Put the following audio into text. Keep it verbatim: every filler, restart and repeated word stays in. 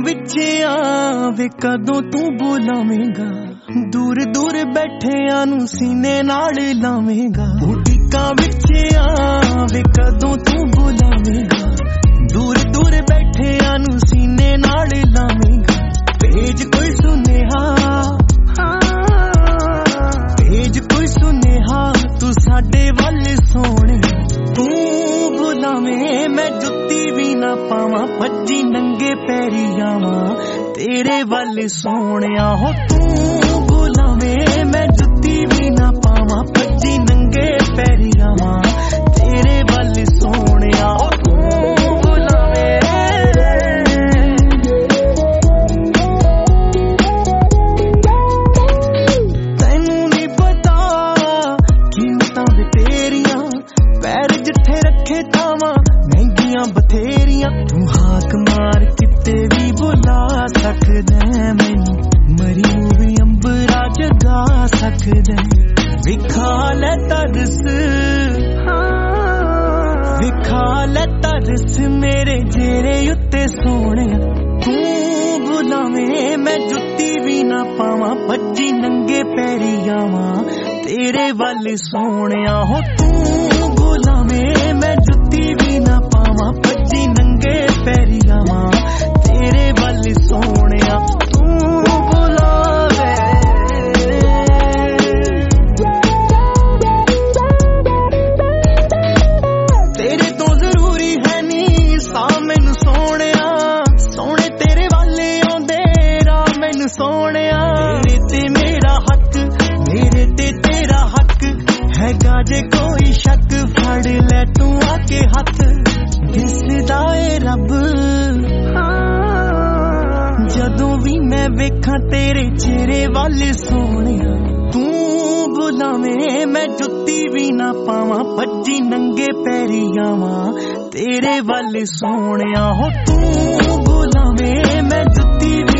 विच आ वे कदों तू बुलावेगा दूर दूर बैठियां नू सीने नाल लावेगा उडिका विच आ वे कदों तू बुलावेगा दूर दूर बैठियां नू सीने नाल लावेगा भेज कोई सुनेहा भेज कोई सुनेहा तू साडे वल सोने तू बुलावे मैं जुत्ती भी ना पावां भज्जी नंगे पैरी आवां तेरे वल सोनिया हो तू बुलावे मैं जुत्ती भी ना पावां भज्जी नंगे पैरी आवां तेरे वल सोनिया हो तू बुलावे तैनू नहीं पता कीमतां वे तेरियां पैर जिथे रखे थावां महंगियां बथेरियां तू हाक मार किते भी बुला सकदा मैनू मरी भी अंबरा जगा सकदा विखा ले तरस विखा ले तरस मेरे जेरे उत्ते सोने तू बुलावे मैं जुत्ती भी ना पावां भज्जी नंगे पैरी आवां तेरे वल सोनिया हो तू बुलावे मैं जुत्ती भी ना पावां भज्जी नंगे पैरी आवां तेरे वल सोनिया तू बुलावे तेरे तो जरूरी है नी सा मैनू सोनिया सोने तेरे वाले आउंदे राह मैनू सोनिया तेरे ते मेरा हक मेरे ते तेरा हक हैगा जे कोई शक फड़ ले तू आके हथ दिसदा ए रब जदों भी मैं वेखां तेरे चेहरे वल सोनिया तू बुलावे मैं जुत्ती भी ना पावां भज्जी नंगे पैरी आवां तेरे वल सोनिया हो तू बुलावे मैं जुत्ती